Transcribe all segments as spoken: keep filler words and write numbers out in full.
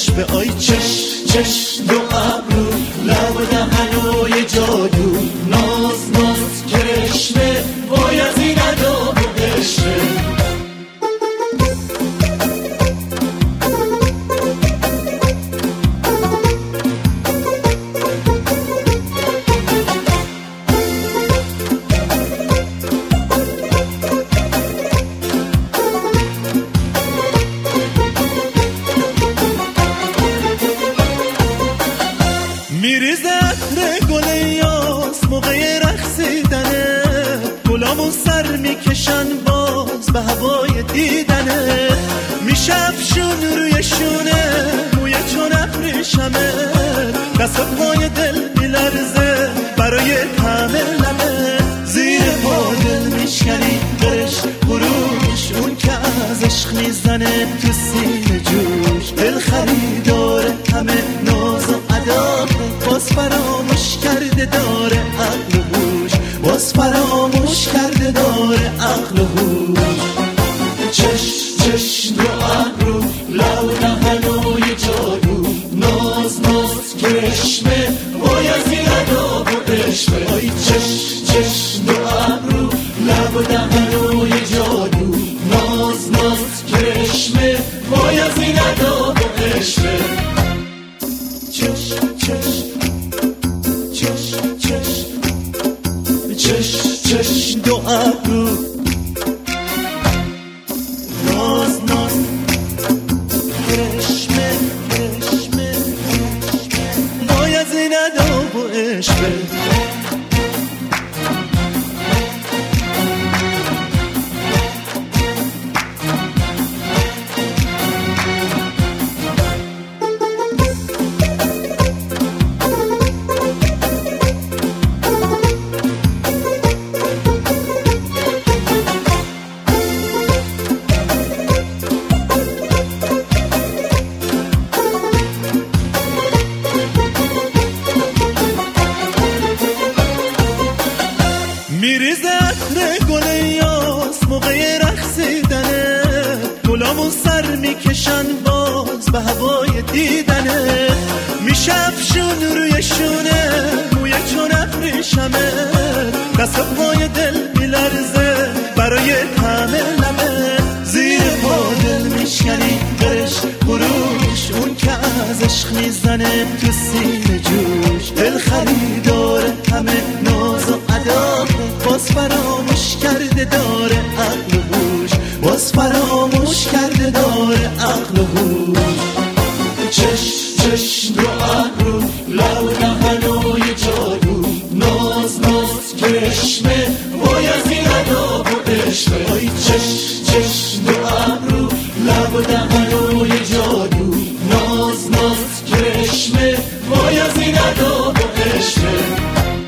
عشق. آی چش چش دو ابرو لب و دهنوی جادو، ناز ناز کرشمه وای از این ادا و عشقه. میریزه عطر گل یاس موقع رقصیدنه، گلامو سر میکشن باز به هوای دیدنه، میشفشون روی شونه موی چون ابریشمه، دست پای دل میلرزه برای طعم لبه، زیر پا دل میشکنی قرش قروش، اون که از عشق میزنه تو سینه جوش، دل خریداره همه ناز و ادا، باز فراموش کرده داره عقل و هوش، باز فراموش کرده داره عقل و هوش. چش چش دو ابرو لب و دهنوی جادو، ناز ناز کرشمه وای از این ادا و عشقه. آی چش چش دو ابرو لب و دهنوی جادو، ناز ناز کرشمه وای از این ادا و عشقه. چش چش چش چش چش چش دو ابرو ناز ناز کرشمه کرشمه وای از این ادا و عشقه. میریزه عطر گل یاس موقع رقصیدنه، گلامو سر میکشن باز به هوای دیدنه، میشفشون روی شونه موی چون ابریشمه، دست پای دل میلرزه برای طعم لبه، زیر پا دل میشکنی قرش قروش، اون که از عشق میزنه تو سینه جوش، دل خریداره همه ناز و ادا، باز فراموش کرده داره عقل و هوش، باز فراموش کرده داره عقل و هوش. چش چش دو ابرو لب و دهنوی جادو، ناز ناز کرشمه وای از این ادا و عشقه. آی چش چش دو ابرو لب و دهنوی جادو، ناز ناز کرشمه وای از این ادا و عشقه.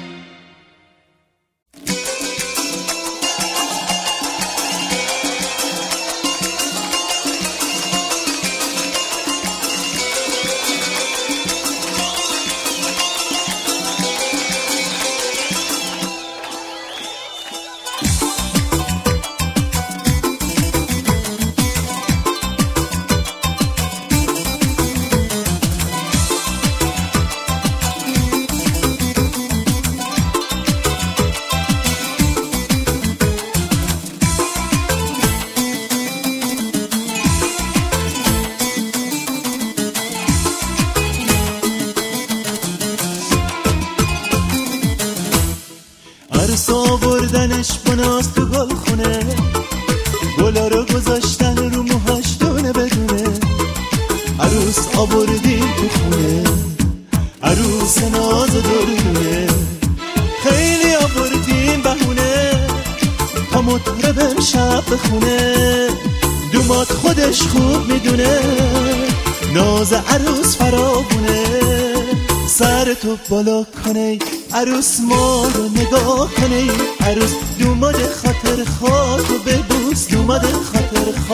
عروس آوردنش بناز تو گل خونه، گلا رو گذاشتن رو موهاش دونه بدونه، عروس آوردیم تو خونه، عروس ناز و دردونه، خیلی آوردیم بهونه تا مطرب امشب بخونه، دومات خودش خوب میدونه ناز عروس فراوونه، سر تو بالا کنه عروس ما رو نگاه کنه، عروس دوماد خاطر خواه تو ببوس، دوماد خاطر خواه